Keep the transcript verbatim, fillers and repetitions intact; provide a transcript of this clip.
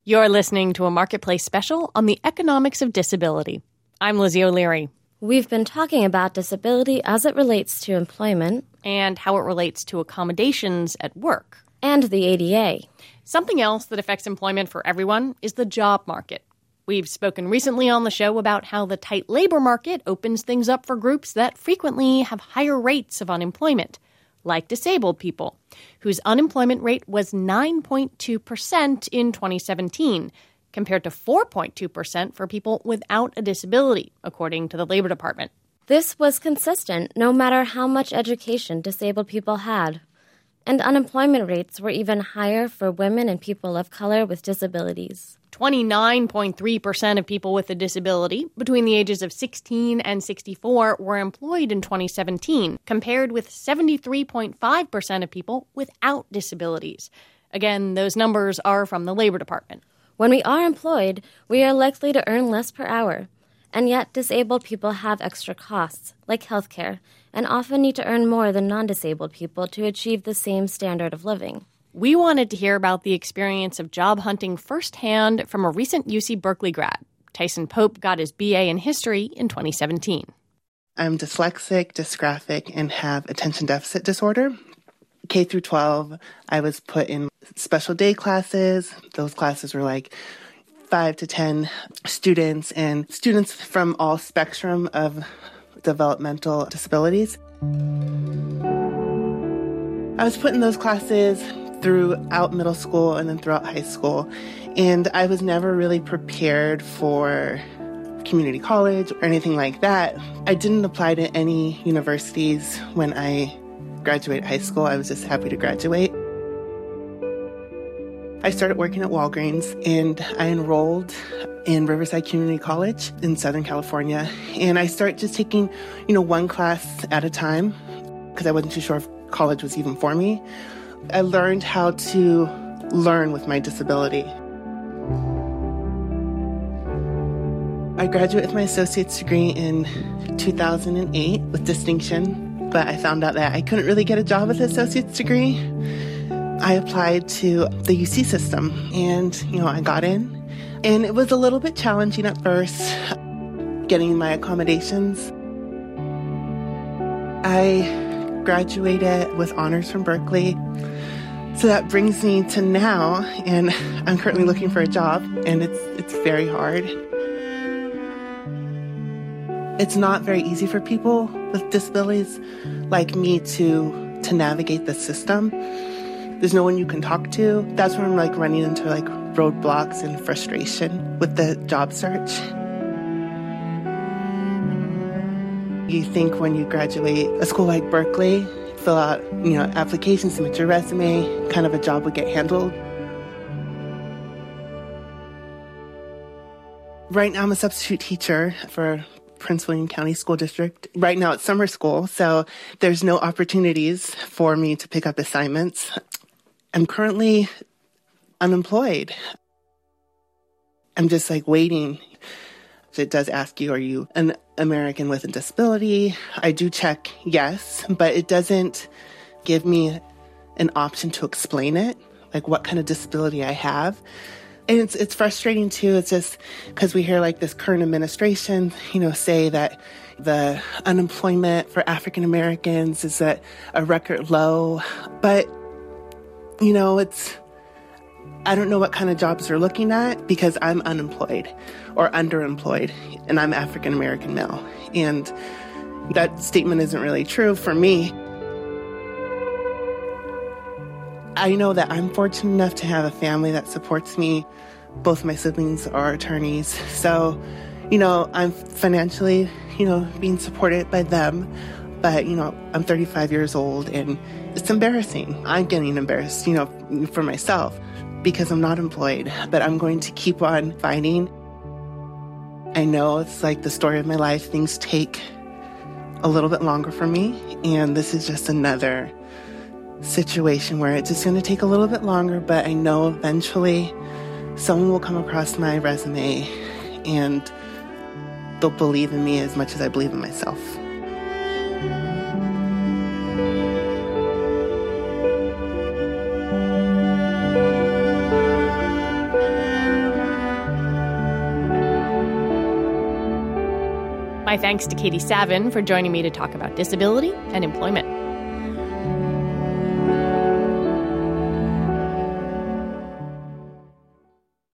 You're listening to a Marketplace special on the economics of disability. I'm Lizzie O'Leary. We've been talking about disability as it relates to employment. And how it relates to accommodations at work. And the A D A. Something else that affects employment for everyone is the job market. We've spoken recently on the show about how the tight labor market opens things up for groups that frequently have higher rates of unemployment, like disabled people, whose unemployment rate was nine point two percent in twenty seventeen, compared to four point two percent for people without a disability, according to the Labor Department. This was consistent no matter how much education disabled people had. And unemployment rates were even higher for women and people of color with disabilities. twenty-nine point three percent of people with a disability between the ages of sixteen and sixty-four were employed in twenty seventeen, compared with seventy-three point five percent of people without disabilities. Again, those numbers are from the Labor Department. When we are employed, we are likely to earn less per hour. And yet, disabled people have extra costs, like health care, and often need to earn more than non-disabled people to achieve the same standard of living. We wanted to hear about the experience of job hunting firsthand from a recent U C Berkeley grad. Tyson Pope got his B A in history in twenty seventeen. I'm dyslexic, dysgraphic, and have attention deficit disorder. K through twelve, I was put in special day classes. Those classes were like five to ten students, and students from all spectrum of developmental disabilities. I was put in those classes throughout middle school and then throughout high school, and I was never really prepared for community college or anything like that. I didn't apply to any universities when I graduated high school. I was just happy to graduate. I started working at Walgreens, and I enrolled in Riverside Community College in Southern California. And I started just taking, you know, one class at a time because I wasn't too sure if college was even for me. I learned how to learn with my disability. I graduated with my associate's degree in two thousand eight with distinction, but I found out that I couldn't really get a job with an associate's degree. I applied to the U C system, and, you know, I got in. And it was a little bit challenging at first, getting my accommodations. I graduated with honors from Berkeley. So that brings me to now, and I'm currently looking for a job, and it's it's very hard. It's not very easy for people with disabilities like me to to navigate the system. There's no one you can talk to. That's when I'm like running into like roadblocks and frustration with the job search. You think when you graduate a school like Berkeley, fill out, you know, applications, submit your resume, kind of a job would get handled. Right now I'm a substitute teacher for Prince William County School District. Right now it's summer school, so there's no opportunities for me to pick up assignments. I'm currently unemployed. I'm just like waiting. It does ask you, are you an American with a disability? I do check yes, but it doesn't give me an option to explain it, like what kind of disability I have. And it's it's frustrating too. It's just because we hear like this current administration, you know, say that the unemployment for African Americans is at a record low. But, you know, it's, I don't know what kind of jobs they're looking at because I'm unemployed or underemployed, and I'm African American male. And that statement isn't really true for me. I know that I'm fortunate enough to have a family that supports me. Both my siblings are attorneys. So, you know, I'm financially, you know, being supported by them. But, you know, I'm thirty-five years old, and it's embarrassing. I'm getting embarrassed, you know, for myself because I'm not employed. But I'm going to keep on fighting. I know it's like the story of my life. Things take a little bit longer for me. And this is just another situation where it's just going to take a little bit longer. But I know eventually someone will come across my resume and they'll believe in me as much as I believe in myself. My thanks to Katie Savin for joining me to talk about disability and employment.